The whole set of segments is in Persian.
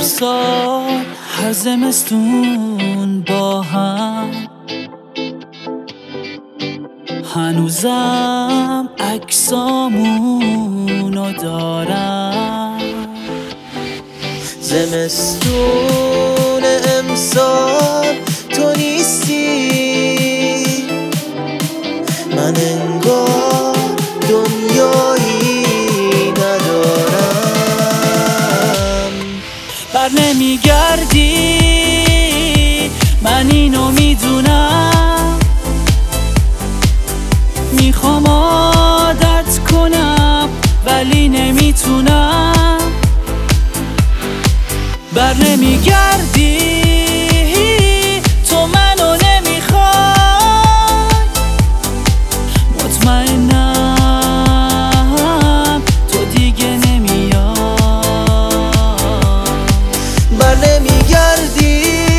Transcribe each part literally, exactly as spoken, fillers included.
امسال هر زمستون با هم، هنوزم عکسامونو دارم. زمستون امسال تو نیستی، من انگار دنیایی ندارم. بر نمیگردی من اینو میدونم، میخوام عادت کنم ولی نمیتونم. بر نمیگردی تو منو نمیخوای، مطمئنم تو دیگه نمیای. بر نمیگردی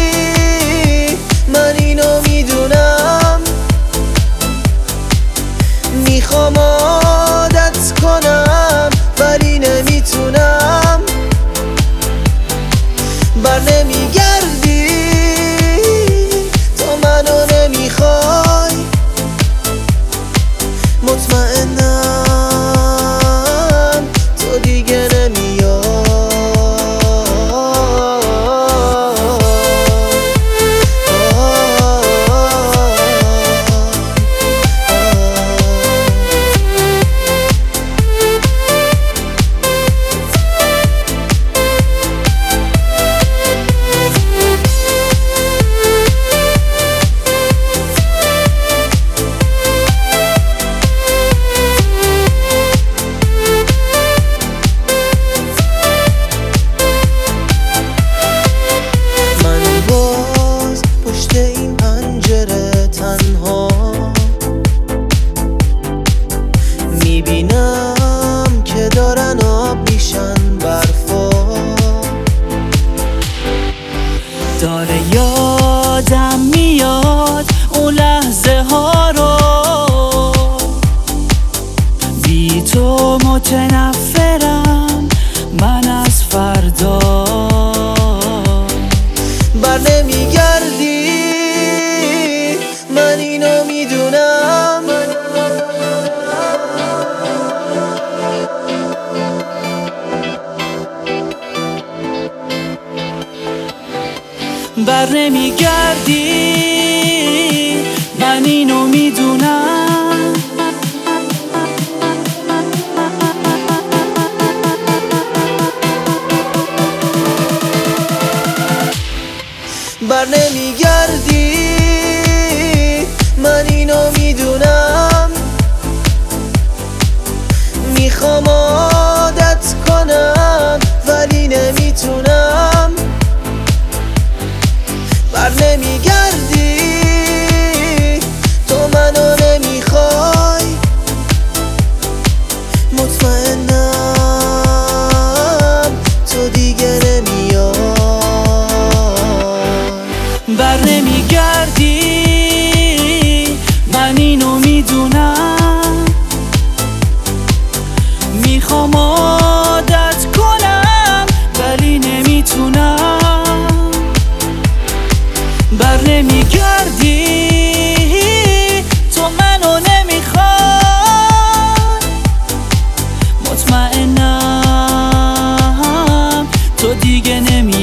من اینو میدونم، میخوام عادت کنم ولی نمیتونم. بر نمیگردی تو منو نمیخوای، مطمئنم تو دیگه نمیای. میبینم که دارن آب میشن برفا، داره یادم میاد اون لحظه ها رو، بی تو متنفرم من از فردا. بر نمیگردی من اینو میدونم، بر نمیگردی من اینو میدونم. بر نمیگردی من اینو میدونم، میخوام عادت کنم ولی نمیتونم. بر نمیگردی تو منو نمیخوای، مطمئنم تو دیگه نمیای. بر نمیگردی من اینو میدونم، میخوام عادت کنم ولی نمیتونم. بر نمیگردی تو منو نمیخوای، مطمئنم تو دیگه نمیای.